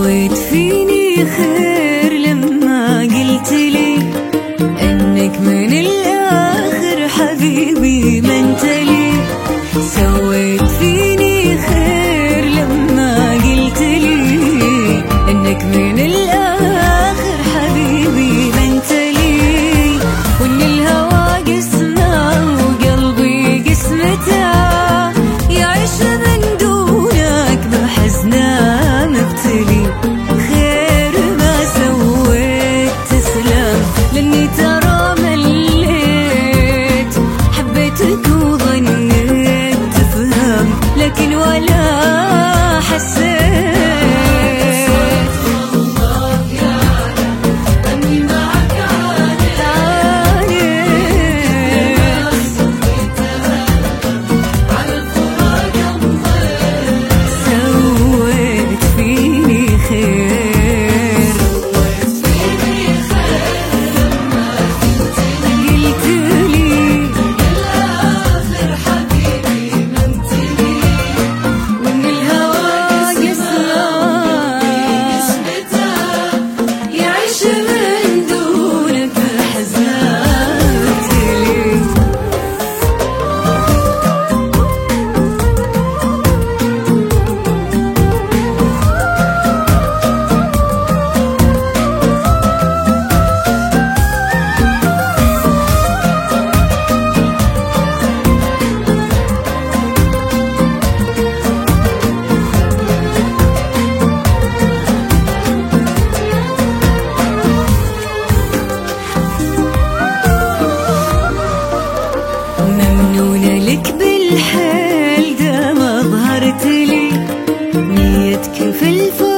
سويت فيني خير لما قلت لي انك من الاخر حبيبي ما انت لي. سويت فيني خير لما قلت لي انك من الاخر حبيبي ما انت لي. وان الهوى قسمه وقلبي قسمته يعيش من دونك بحزنه مبتلي. خير ما سويت تسلم لاني ترى مليت حبيتك وظنيت تفهم لكن ولا حسيت. لك بالحال ده ما ظهرت لي نيتك في الفضل